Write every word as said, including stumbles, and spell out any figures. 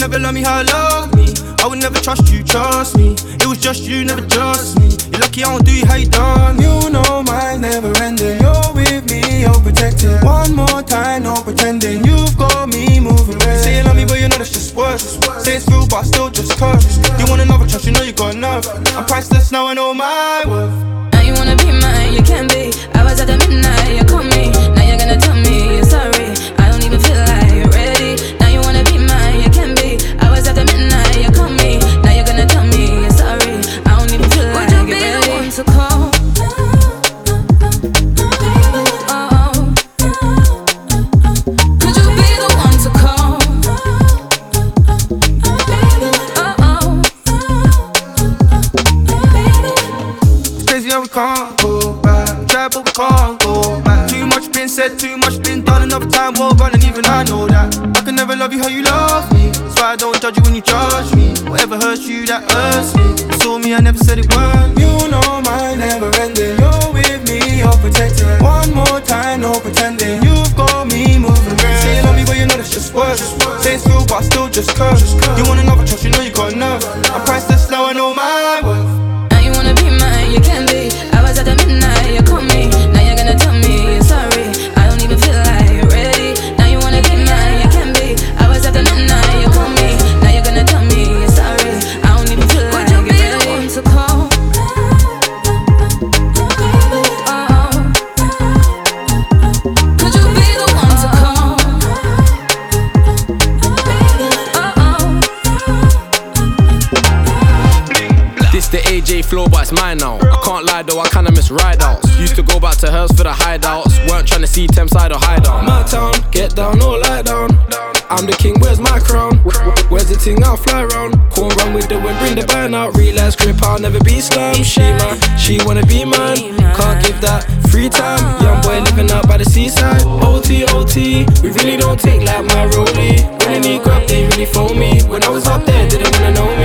never love me how I love me. I would never trust you, trust me. It was just you, never just me. You're lucky I don't do you how you done. You know mine never ending. You're with me, you're protected. One more time, no pretending. You've got me moving red. Say you love me, but you know that's just words. Say it's real, but I still just curse. You want another trust, you know you got enough. I'm priceless now, I know my worth. Now you wanna be mine, you can be. I was at the midnight, you called me. Now you're gonna tell me you're sorry. I don't even feel like you're ready. Now you wanna be mine, you can be. I was at the midnight, you called me. Now you're gonna tell me you're sorry. I don't even feel like you're ready. Would you be the one to call? Can't go back, try but we can't go back. Too much been said, too much been done. Another time will run and even I know that I can never love you how you love me. That's why I don't judge you when you judge me. Whatever hurts you, that hurts me. You saw me, I never said it weren't. You know mine never ending. You're with me, you're protected. One more time, no pretending. You've got me moving red. Say you love me, but you know that's just words. Say it's real, but I still just curse. You want another trust, you know you got enough. I'm priceless now, I know my worth. You can be. I was at the midnight, you called me. Now you're gonna tell me you're sorry. I don't even feel like you're ready. Now you wanna be mine, you can be. I was at the midnight, you called me. Now you're gonna tell me you're sorry. I don't even feel like you're ready. Would you be the one to call? Oh, could you be the one to call? Oh, this the A J flow, but it's mine now. I can't lie though, I kinda miss ride outs. Used to go back to hers for the hideouts. Weren't tryna see Thameside or hideout. My town, get down or lie down. I'm the king, where's my crown? Where's the ting, I'll fly round. Corn run with the wind, bring the band out. Realize grip, I'll never be slam. She man, she wanna be man. Can't give that free time. Young boy living out by the seaside. O T, O T, we really don't take like my rollie. When I need grab, they really phone me. When I was up there, didn't wanna know me.